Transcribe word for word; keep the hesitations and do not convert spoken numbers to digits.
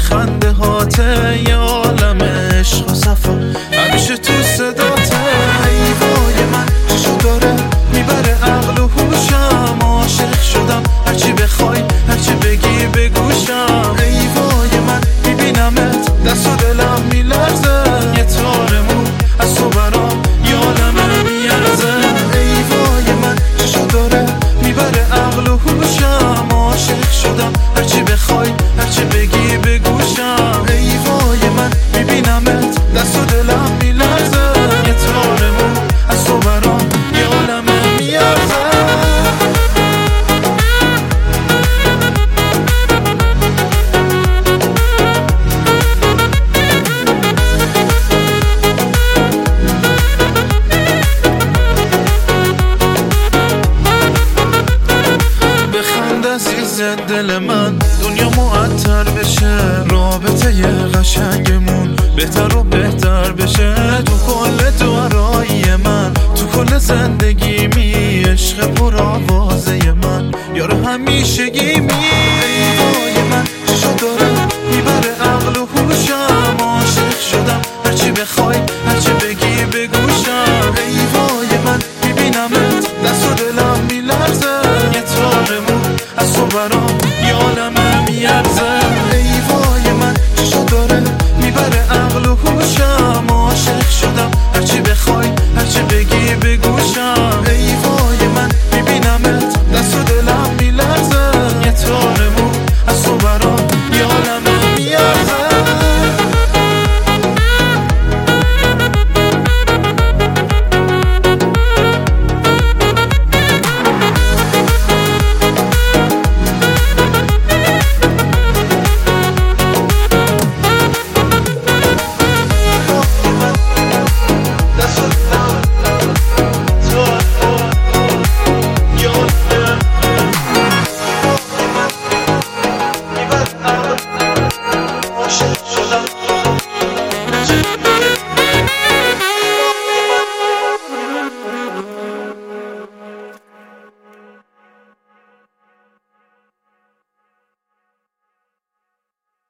خنده هاته یه عالم عشق و صفا همیشه تو صداته. ای وای من چشو داره میبره عقل و هوشم، عاشق شدم هرچی بخوای هرچی بگی بگوشم. ای وای من میبینمت دست و دلم میلرزه، یه تار مو از تو برام یه عالمه میارزه. ای وای من چشو داره میبره عقل و هوشم، عاشق شدم هرچی بخوای هرچی بگی بگوشم. ای وای من میبینمت دست و دلم میلرزه، یه تار مو از تو برام یه عالمه میارزه. عزیز دل من دنیا معطر بشه، رابطه ی قشنگمون بهتر و بهتر بشه. تو کل دارایی من تو کل زندگی می عشق پر